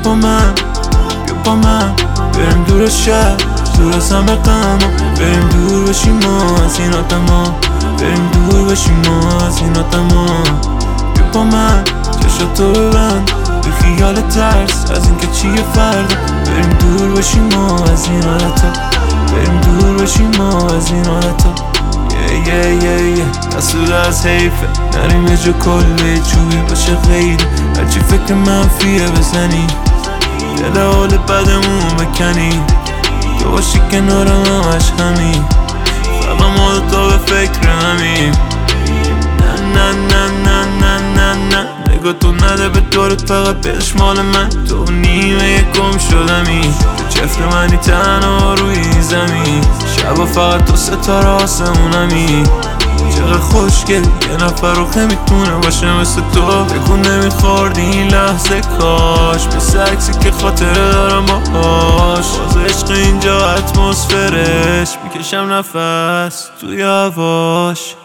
با من، بیا با من بریم دور از شهر، دور از همه غم، بریم دور بشیم ما از این آدما، بریم دور بشیم ما از این آدما. بیا با من چشاتو ببند، بی خیال ترس از اینکه چیه فردا، بریم دور بشیم ما از این حالتا، بریم دور بشیم ما از این حالتا. دستور از حیفه نریم یه جا کله چوبی باشه خیلی، هرچی فکر منفیه بزنی دل حال بدمون بکنی، تو باشی کنارم همش همین، فقط ما دوتا به فکر همین. نه نه نه نه نه نه نگاه تو نده به دورت، فقط بدش مال من، تو نیمه یکم شدمی، تو چفت منی تنها روی زمین، شبا فقط تو ستاره آسمونمی، چقدر خوشگل یه نفر رو خیلی میتونه باشه مثل تو، بگو نمیخوردی این لحظه کاش، مثل عکسی که خاطره دارم باهاش، باز عشق اینجا اتمسفرش، میکشم نفس توی هواش.